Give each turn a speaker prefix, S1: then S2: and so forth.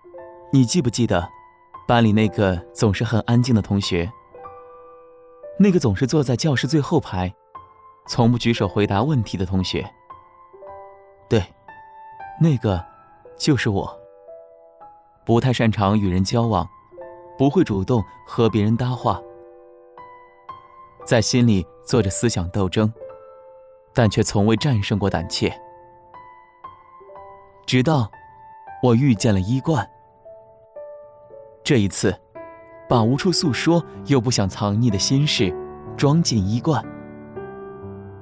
S1: 你记不记得班里那个总是很安静的同学？那个总是坐在教室最后排，从不举手回答问题的同学。对，那个就是我。不太擅长与人交往，不会主动和别人搭话，在心里做着思想斗争，但却从未战胜过胆怯。直到我遇见了衣冠。这一次，把无处诉说又不想藏匿的心事装进衣冠。